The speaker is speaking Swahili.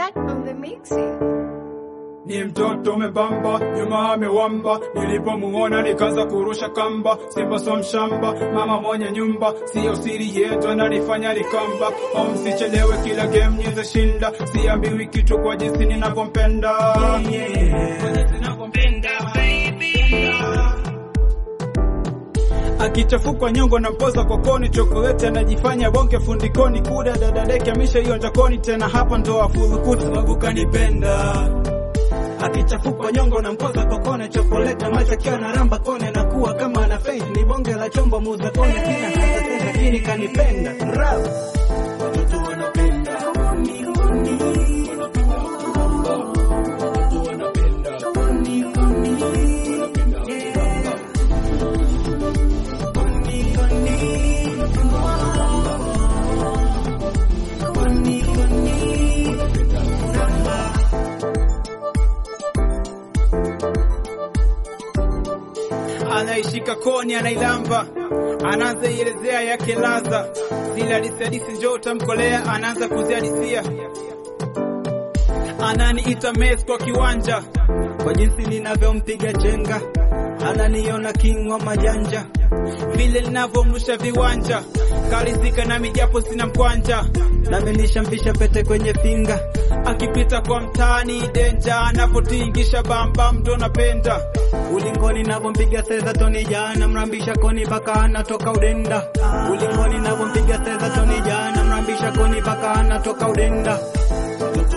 Matt on the mixing. Ni mtoto membamba, nyuma amewamba, nilipomuona nikaanza kurusha kamba, simba so mshamba, mama mwenye nyumba, siyo siri yetu analifanya likamba, msichelewe kila game niweze shinda, siambiwi kitu kwa jinsi ninavyompenda, kwa jinsi ninavyompenda baby. Akichafukwa nyongo na mpoza kokoni, chokolete anajifanya bonge fundikoni, kuda dadadeke misha hiyo jakoni, tena hapa ndo afurukuti sababu kanipenda. Akichafukwa nyongo na mpoza kokone, chokolete maisha kia na ramba kone, na kuwa kama na face ni bonge la chombo muza kone, kina hata sasa kini kanipenda. Rap watoto wanapenda honi honi, watoto wanapenda honi honi, wanapenda ramba honi honi, honi honi, ramba. Anaishika koni anailamba, anaanza ielezea yake laza, zile hadisi njoo utamkolea, anaanza kuziadisia, ananiita mess kwa kiwanja, kwa jinsi ninavyompiga chenga, ananiona king wa majanja, vile ninavyomrusha viwanja, kalizika nami japo sina mkwanja, nami nishamvisha pete kwenye finga, akipita kwa mtaani danger, anapotingisha bamba ndo napenda, ulingoni navompiga seza toni jana, mrambisha koni baka anatoka udenda, ulingoni navompiga seza toni jana, mrambisha koni baka anatoka udenda.